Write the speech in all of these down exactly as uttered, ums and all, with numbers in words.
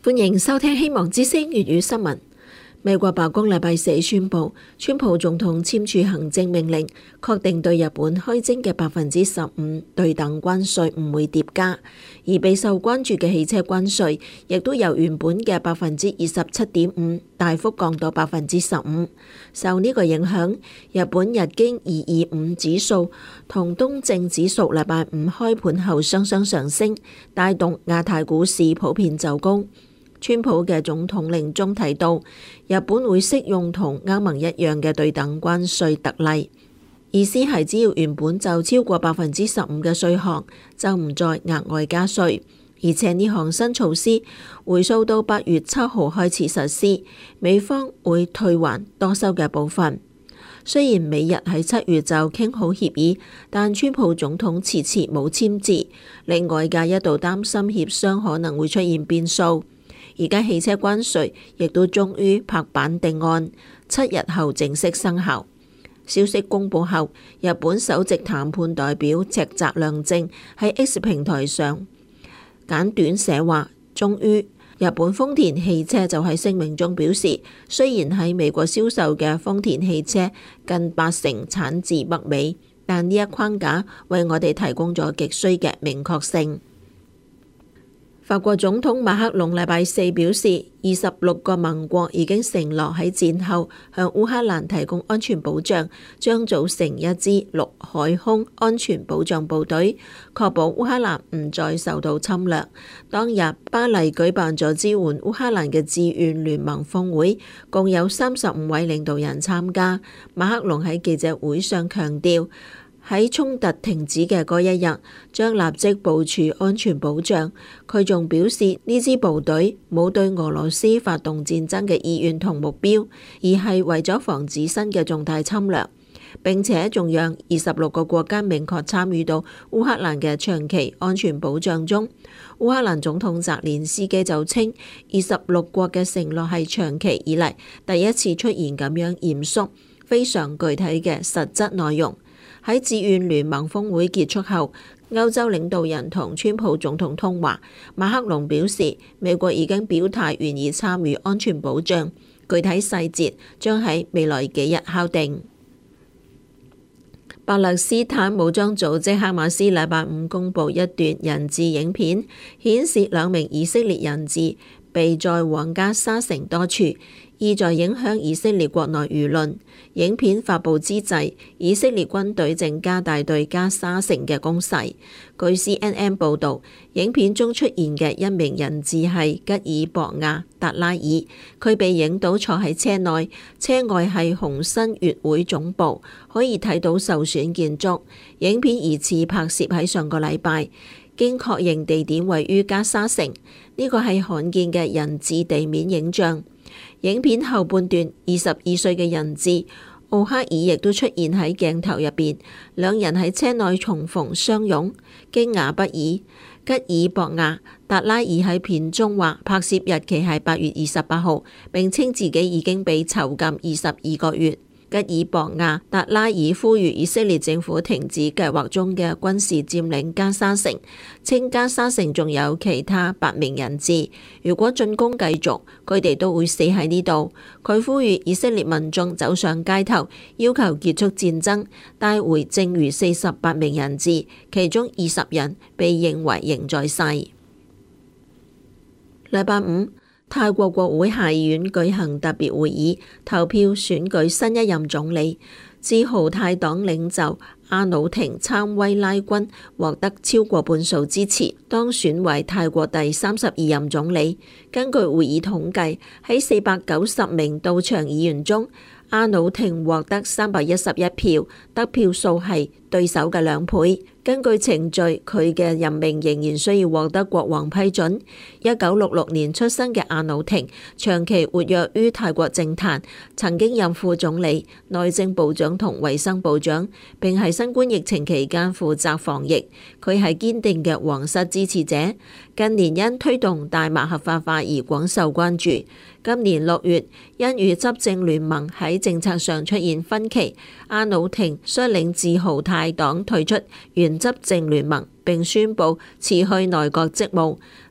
歡迎收聽希望之聲粵語新聞。美國白宮禮拜四宣布，川普總統簽署行政命令，確定對日本開徵嘅百分之十五對等關稅唔會疊加，而備受關注嘅汽車關稅亦都由原本嘅百分之二十七點五大幅降到百分之十五。受呢個影響，日本日經二二五指數同東證指數禮拜五開盤後雙雙上升，帶動亞太股市普遍走高。川普嘅總統令中提到，日本會適用同歐盟一樣嘅對等關稅特例，意思係只要原本就超過百分之十五嘅稅項，就唔再額外加稅。而且呢項新措施回溯到八月七號開始實施，美方會退還多收嘅部分。雖然美日喺七月就傾好協議，但川普總統遲遲冇簽字，令外界一度擔心協商可能會出現變數。而家汽車關稅亦都終於拍板定案，七日後正式生效。消息公佈後，日本首席談判代表赤澤亮正喺 X 平台上簡短寫話，終於。日本豐田汽車就喺聲明中表示，雖然喺美國銷售嘅豐田汽車近八成產自北美，但呢一框架為我哋提供咗極需嘅明確性。法國總統馬克龍禮拜四表示，二十六個盟國已經承諾喺戰後向烏克蘭提供安全保障，將組成一支陸海空安全保障部隊，確保烏克蘭唔再受到侵略。當日巴黎舉辦咗支援烏克蘭嘅志願聯盟峰會，共有三十五位領導人參加。馬克龍喺記者會上強調，喺衝突停止嘅嗰一日，將立即部署安全保障。佢仲表示，呢支部隊冇對俄羅斯發動戰爭嘅意願同目標，而係為咗防止新嘅重大侵略。並且仲讓二十六個國家明確參與到烏克蘭嘅長期安全保障中。烏克蘭總統澤連斯基就稱，二十六國嘅承諾係長期以嚟第一次出現咁樣嚴肅、非常具體嘅實質內容。喺志願聯盟峰會結束後，歐洲領導人同川普總統通話。馬克龍表示，美國已經表態願意參與安全保障，具體細節將喺未來幾日敲定。巴勒斯坦武裝組織哈馬斯禮拜五公佈一段人質影片，顯示兩名以色列人質被載往加沙城多處，意在影響以色列國內輿論。影片發布之際，以色列軍隊正加大對加沙城嘅攻勢。據 C N N 報導，影片中出現嘅一名人質係吉爾博亞達拉爾，佢被影到坐喺車內，車外係紅新月會總部，可以睇到受損建築。影片疑似拍攝喺上個禮拜，經確認地點位於加沙城。呢個係罕見嘅人質地面影像。影片後半段，二十二歲嘅人質奧克爾亦都出現喺鏡頭入邊，兩人喺車內重逢相擁，驚訝不已。吉爾博亞達拉爾喺片中話，拍攝日期係八月二十八號，並稱自己已經被囚禁二十二個月。吉爾博亞達拉爾呼籲以色列政府停止計劃中嘅軍事佔領加沙城，稱加沙城仲有其他八名人質，如果進攻繼續，佢哋都會死喺呢度。佢呼籲以色列民眾走上街頭，要求結束戰爭，帶回剩餘四十八名人質，其中二十人被認為仍在世。禮拜五，泰國國會下議院舉行特別會議，投票選舉新一任總理。自豪泰黨領袖阿努廷參威拉軍獲得超過半數支持，當選為泰國第三十二任總理。根據會議統計，喺四百九十名到場議員中，阿努廷獲得三百一十一票，得票數係對手嘅兩倍。根據程序，佢嘅任命仍然需要獲得國王批准。一九六六年出生嘅阿努廷，長期活躍於泰國政壇，曾經任副總理、內政部長同衛生部長，並喺新冠疫情期間負責防疫。佢係堅定嘅皇室支持者，近年因推動大麻合法化而廣受關注。今年六月，因與執政聯盟喺政策上出現分歧，阿努廷率領自豪泰黨退出原執政聯盟，並宣布辭去內閣職務。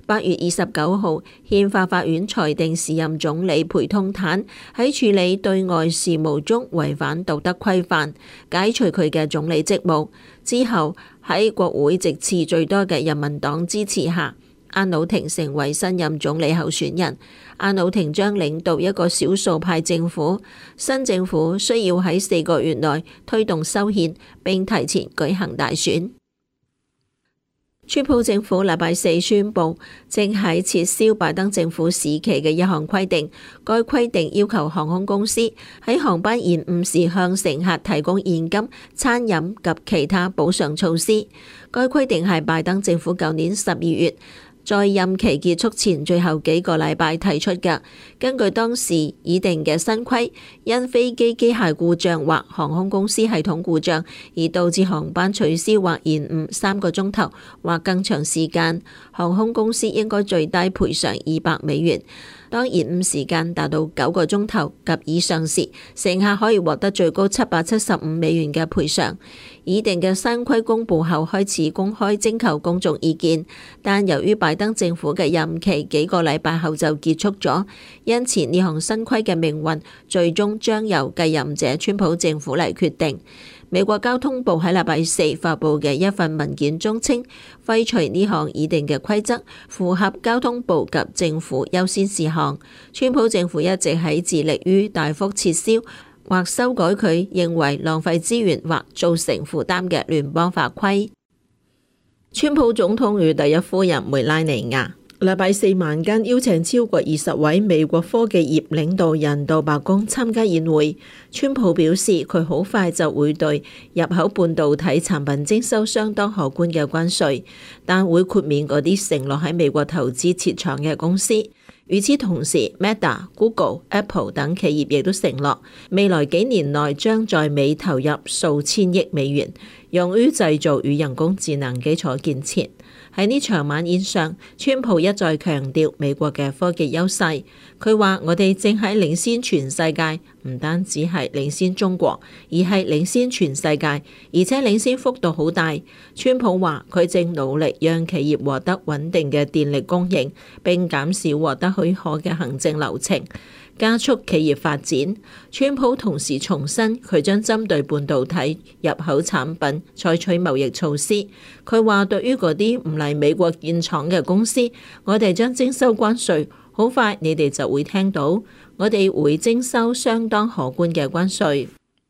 八月二十九號，憲法法院裁定時任總理裴通坦喺處理對外事務中違反道德規範，解除佢嘅總理職務。之後喺國會席次最多嘅人民黨支持下，阿努廷成為新任總理候選人。阿努廷將領導一個少數派政府，新政府需要喺四個月內推動修憲並提前舉行大選。川普政府禮拜四宣布，正喺撤銷拜登政府時期嘅一項規定。該規定要求航空公司喺航班延誤時向乘客提供現金、餐飲及其他補償措施。該規定係拜登政府舊年十二月在任期結束前最後幾個禮拜提出嘅。根據當時擬定嘅新規，因飛機機械故障或航空公司系統故障而導致航班取消或延誤三個鐘頭或更長時間，航空公司應該最低賠償二百美元。當延誤時間達到九個鐘頭及以上時，乘客可以獲得最高七百七十五美元嘅賠償。擬定嘅新規公佈後，開始公開徵求公眾意見，但由於拜登政府嘅任期幾個禮拜後就結束咗，因此呢項新規嘅命運最終將由繼任者川普政府嚟決定。美國交通部喺禮拜四發布嘅一份文件中稱，廢除呢項擬定嘅規則符合交通部及政府優先事項。川普政府一直喺致力於大幅撤銷或修改佢認為浪費資源或造成負擔嘅聯邦法規。川普總統與第一夫人梅拉尼亞禮拜四晚間邀請超過二十位美國科技業領導人到白宮參加宴會。川普表示，佢好快就會對入口半導體產品徵收相當可觀嘅關稅，但會豁免嗰啲承諾喺美國投資設廠嘅公司。與此同時 ，Meta、Google、Apple 等企業亦都承諾，未來幾年內將在美投入數千億美元，用於製造與人工智能基礎建設。喺呢場晚宴上，川普一再強調美國嘅科技優勢。佢話：我哋正喺領先全世界，唔單止係領先中國，而係領先全世界，而且領先幅度好大。川普話：佢正努力讓企業獲得穩定嘅電力供應，並減少獲得許可嘅行政流程，加速企業發展。川普同時重申，佢將針對半導體入口產品採取貿易措施。佢話：對於嗰啲唔嚟美國建廠嘅公司，我哋將徵收關稅。好快你哋就會聽到，我哋會徵收相當可觀嘅關稅。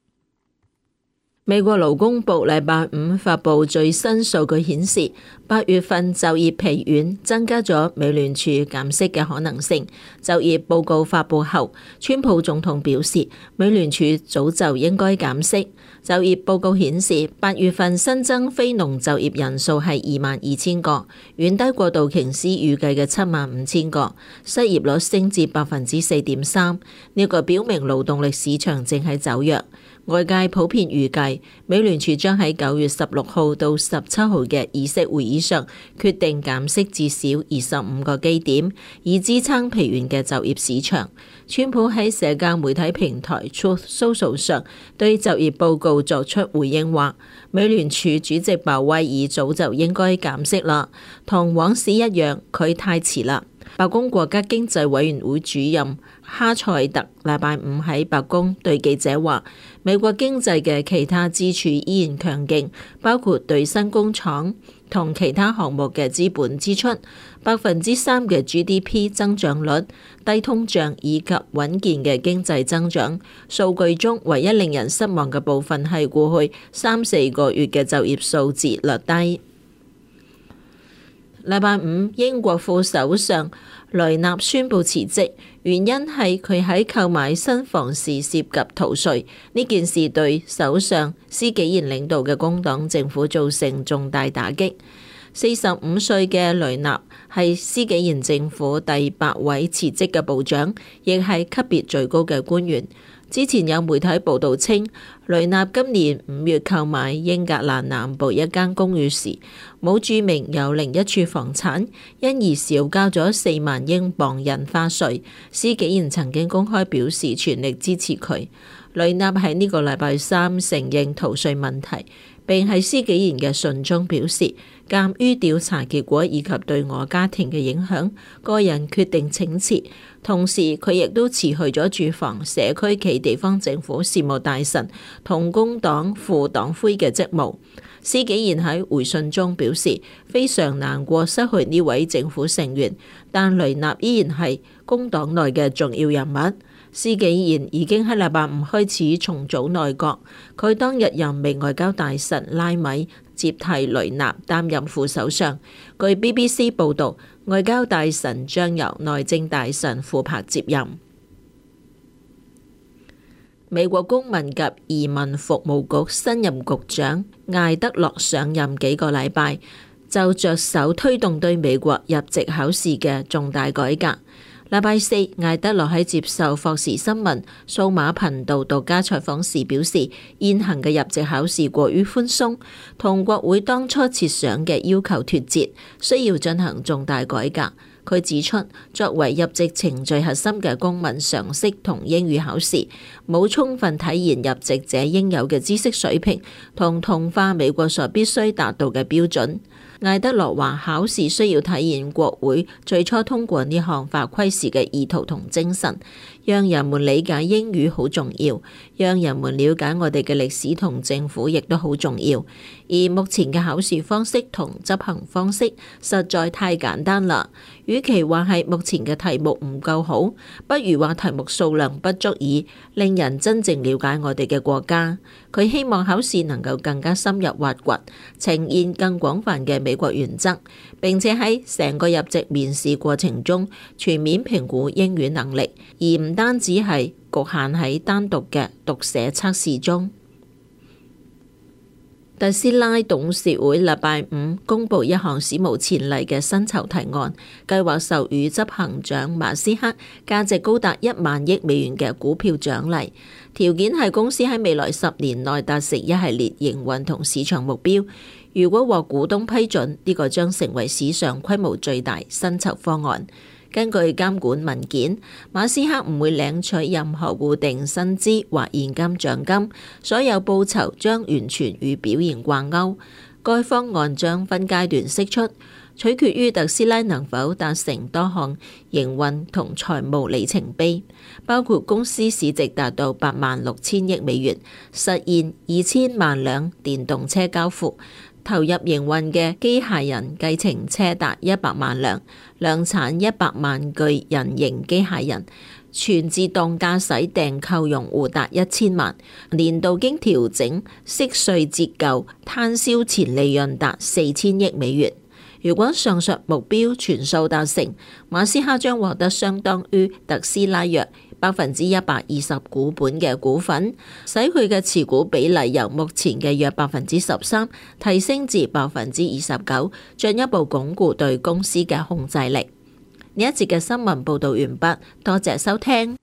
美國勞工部禮拜五發布最新數據顯示，八月份就業疲軟增加咗美聯儲減息嘅可能性。就業報告發布後，川普總統表示，美聯儲早就應該減息。就業報告顯示，八月份新增非農就業人數係二萬二千個，遠低過道瓊斯預計嘅七萬五千個，失業率升至百分之四點三。呢個表明勞動力市場正喺走弱。外界普遍預計，美聯儲將喺九月十六號到十七號嘅議息會議上決定減息至少二十五個基點，以支撐疲軟嘅就業市場。川普喺社交媒體平台 Truth Social 上對就業報告作出回應，話美聯儲主席鮑威爾早就應該減息啦，同往時一樣，佢太遲啦。白宮國家經濟委員會主任哈塞特禮拜五喺白宮對記者話，美國經濟嘅其他支柱依然強勁，包括對新工廠同其他項目嘅資本支出、百分之三嘅 G D P 增長率、低通脹以及穩健嘅經濟增長。數據中唯一令人失望嘅部分係過去三四個月嘅就業數字略低。禮拜五，英國副首相雷納宣布辭職，原因係佢喺購買新房時涉及逃稅。呢件事對首相施紀賢領導嘅工黨政府造成重大打擊。四十五歲嘅雷納係施紀賢政府第八位辭職嘅部長，亦係級別最高嘅官員。之前有媒體報道稱，雷納今年五月購買英格蘭南部一間公寓時，冇註明有另一處房產，因而少交咗四萬英鎊印花稅。施紀賢曾經公開表示全力支持佢。雷納喺呢個禮拜三承認逃稅問題， 並喺施紀賢嘅信中表示，鑑於調查結果以及對我家庭嘅影響，個人決定請辭。同時，佢亦都辭去咗住房、社區暨地方政府事務大臣同工黨副黨魁嘅職務。施紀賢喺回信中表示，非常難過失去呢位政府成員，但雷納依然係工黨內嘅重要人物。施紀賢已經喺禮拜五開始重組內閣，佢當日任命外交大臣拉米接替雷納擔任副首相。據 B B C 報導，外交大臣將由內政大臣庫珀接任。美國公民及移民服務局新任局長艾德洛上任幾個禮拜，就着手推動對美國入籍考試嘅重大改革。禮拜四，艾德洛喺接受霍士新聞數碼頻道獨家採訪時表示，現行嘅入籍考試過於寬鬆，同國會當初設想嘅要求脫節，需要進行重大改革。佢指出，作為入籍程序核心嘅公民常識同英語考試，冇充分體現入籍者應有嘅知識水平同同化美國所必須達到嘅標準。艾德洛話，考試需要體現國會最初通過呢項法規時嘅意圖同精神，讓人們理解英語好重要，讓人們了解我哋嘅歷史同政府亦都好重要。而目前嘅考試方式同執行方式實在太簡單啦，與其話係目前嘅題目唔夠好，不如話題目數量不足以令人真正了解我哋嘅國家。佢希望考試能夠更加深入挖掘，呈現更廣泛嘅美國原則，並且喺成個入籍面試過程中全面評估英語能力，而唔單止係局限喺單獨嘅讀寫測試中。特斯拉董事會禮拜五公布一項史無前例嘅薪酬提案，計劃授予執行長馬斯克價值高達一萬億美元嘅股票獎勵，條件係公司喺未來十年內達成一系列營運同市場目標。如果獲股東批准，呢個將成為史上規模最大薪酬方案。根據監管文件，馬斯克唔會領取任何固定薪資或現金獎金，所有報酬將完全與表現掛鈎。該方案將分階段釋出，取決於特斯拉能否達成多項營運同財務里程碑，包括公司市值達到八萬六千億美元，實現二千萬輛電動車交付，投入營運嘅機械人計程車達一百萬輛，量產一百萬具人形機械人，全自動駕駛訂購用戶達一千萬，年度經調整息稅折舊攤銷前利潤達四千億美元。如果上述目標全數達成，馬斯克將獲得相當於特斯拉約百分之一百二十股本嘅股份，使佢嘅持股比例由目前嘅約百分之十三提升至百分之二十九，進一步鞏固對公司嘅控制力。呢一節嘅新聞報道完畢，多謝收聽。